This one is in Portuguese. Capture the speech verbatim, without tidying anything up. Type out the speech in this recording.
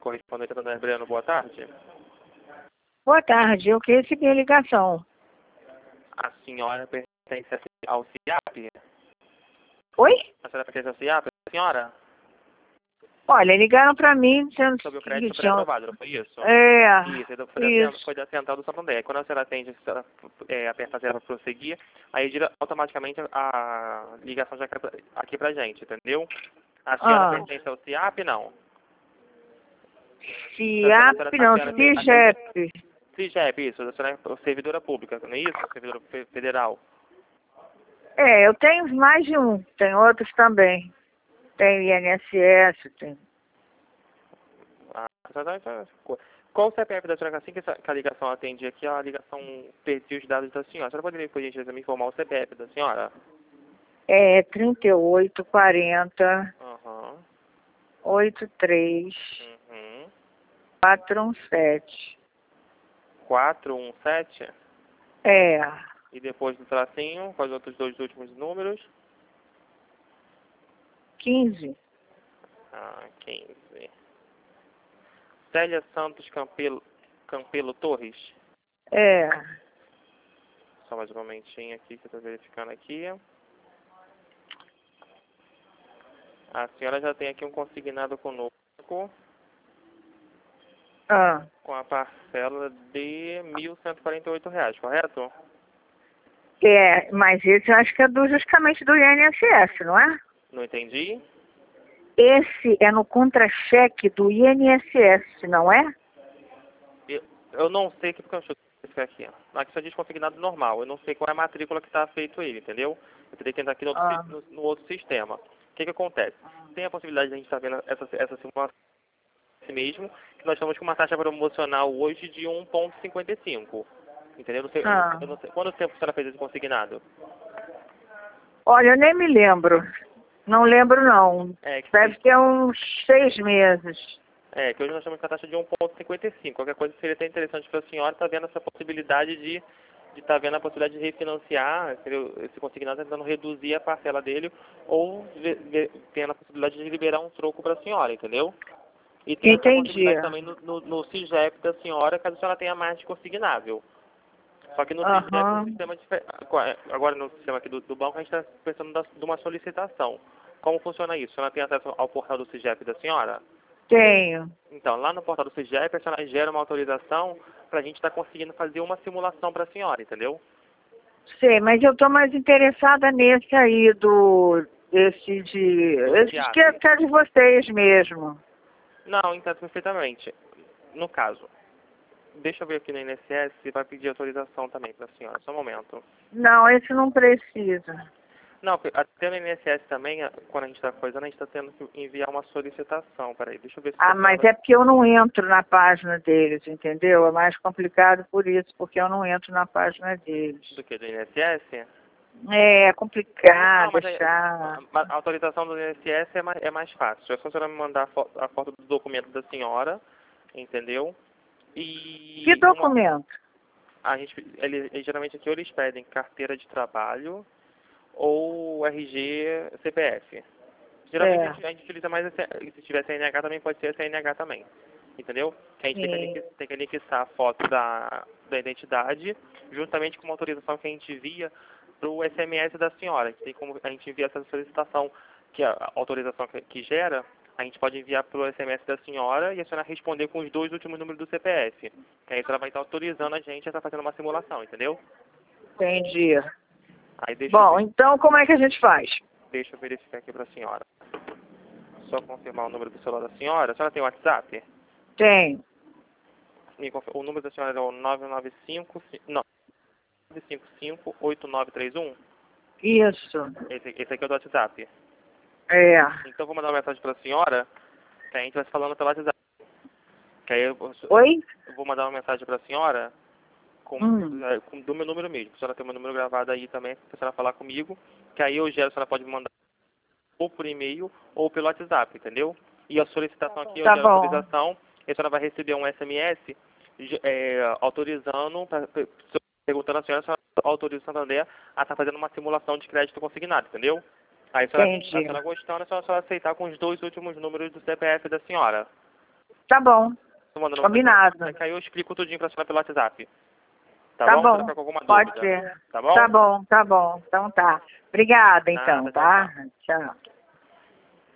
correspondente Antônio Breno, boa tarde. Boa tarde, eu que recebi a ligação. A senhora pertence ao C I A P? Oi? A senhora pertence ao C I A P, senhora? Olha, ligaram pra mim dizendo Sobre o que crédito tinham... pré-aprovado, não foi isso? É, Isso, foi da, isso. foi da Central do Santander. Quando a senhora atende, se ela é, aperta zero para prosseguir, aí gira automaticamente a ligação já cai pra- aqui pra gente, entendeu? A senhora Ah, pertence ao C I A P, não? C I A P não, CIGEP. CIGEP, isso, a senhora é servidora pública, não é isso? Servidora fe- federal. É, eu tenho mais de um, tem outros também. Tem I N S S, tem... Ah, tá, tá, tá. Qual o C P F da senhora, assim que, essa, que a ligação atende aqui, a ligação pediu os dados da senhora? A senhora poderia, por gentileza, me informar o C P F da senhora? É trinta e oito, quarenta, Aham. oitenta e três, Uhum. quatrocentos e dezessete. quatro um sete. É, E depois do tracinho, quais os outros dois últimos números? quinze. Ah, quinze. Célia Santos Campelo, Campelo Torres. É, Só mais um momentinho aqui que eu estou verificando aqui. A senhora já tem aqui um consignado conosco ah, com a parcela de mil cento e quarenta e oito reais, correto? é, mas esse eu acho que é do, justamente do I N S S, não é? Não entendi? Esse é no contra-cheque do I N S S, não é? Eu, eu não sei que porque eu estou aqui. Aqui só diz consignado normal. Eu não sei qual é a matrícula que está feito ele, entendeu? Eu teria que entrar aqui no outro, Ah. si- no, no outro sistema. O que que acontece? Tem a possibilidade de a gente estar vendo essa, essa simulação assim mesmo, que nós estamos com uma taxa promocional hoje de um vírgula cinquenta e cinco. Entendeu? Eu não sei, eu não sei, Ah. eu não sei. Quanto tempo a senhora fez esse consignado? Olha, eu nem me lembro. Não lembro, não. É, que, Deve ter uns seis meses. é, que hoje nós estamos com a taxa de um vírgula cinquenta e cinco. Qualquer coisa seria até interessante para a senhora estar vendo essa possibilidade de de estar vendo a possibilidade de refinanciar entendeu? Esse consignado, tentando reduzir a parcela dele ou ve- ve- tendo a possibilidade de liberar um troco para a senhora, entendeu? E tem essa Entendi. possibilidade também no, no, no CIGEP da senhora, caso a senhora tenha mais de consignável. Só que no CIGEP, um Aham. sistema dife- agora no sistema aqui do, do banco, a gente está pensando da, de uma solicitação. Como funciona isso? A senhora tem acesso ao portal do CIGEP da senhora? Tenho. Então, lá no portal do CIGEP, a senhora gera uma autorização para a gente estar conseguindo fazer uma simulação para a senhora, entendeu? Sei, mas eu estou mais interessada nesse aí do... Esse de... Do Esse que é, CIAP. que é de vocês mesmo. Não, entendo perfeitamente. No caso, deixa eu ver aqui no I N S S se vai pedir autorização também para a senhora. Só um momento. Não, esse não precisa. Não, até no I N S S também, quando a gente está coisando, a gente está tendo que enviar uma solicitação. Peraí, deixa eu ver se Ah, a mas senhora... é porque eu não entro na página deles, entendeu? É mais complicado por isso, porque eu não entro na página deles. Do que, do I N S S? É Não, complicado, mas é aí, chato. a, a autorização do I N S S é mais, é mais fácil. É só a senhora me mandar a, fo a foto do documento da senhora, entendeu? E Que uma, documento? a gente, ele, ele, geralmente aqui ou eles pedem carteira de trabalho ou R G C P F. Geralmente a É, gente, a gente utiliza mais, esse, se tiver C N H também pode ser C N H também, entendeu? Que a gente tem que, sim. anex- tem que anexar a foto da, da identidade, juntamente com uma autorização que a gente envia para o S M S da senhora. Que tem como a gente envia essa solicitação, que é a autorização que, que gera, a gente pode enviar para o S M S da senhora e a senhora responder com os dois últimos números do C P F. Que aí ela vai estar autorizando a gente a estar fazendo uma simulação, entendeu? Entendi. Aí deixa eu, Bom, ver, então como é que a gente faz? deixa eu verificar aqui para a senhora. Só confirmar o número do celular da senhora. A senhora tem WhatsApp? Tem. Me conf- O número da senhora é o nove nove cinco, não, nove cinco cinco, oito nove três um. Isso. Esse, esse aqui é o do WhatsApp. É. Então eu vou mandar uma mensagem para a senhora, que a gente vai se falando pelo WhatsApp. Que aí eu, Oi? eu vou mandar uma mensagem para a senhora com, Hum. é, com, do meu número mesmo. A senhora tem o meu número gravado aí também, para a senhora falar comigo. Que aí eu gero, a senhora pode me mandar ou por e-mail ou pelo WhatsApp, entendeu? E a solicitação aqui, eu Tá gero a bom. autorização, e a senhora vai receber um S M S é, autorizando, pra, pra- perguntando a senhora se ela autoriza o Santander a estar fazendo uma simulação de crédito consignado, entendeu? Aí a senhora, a Entendi. senhora gostando, é só, só aceitar com os dois últimos números do C P F da senhora. Tá bom. Tô mandando Combinado. Aí, aí eu explico tudinho pra senhora pelo WhatsApp. Tá, Tá bom? bom. Se tiver com alguma Pode dúvida. ser. Tá bom? Tá bom, tá bom. Então tá. Obrigada, então, Nada, tchau, tá? tchau. Tchau.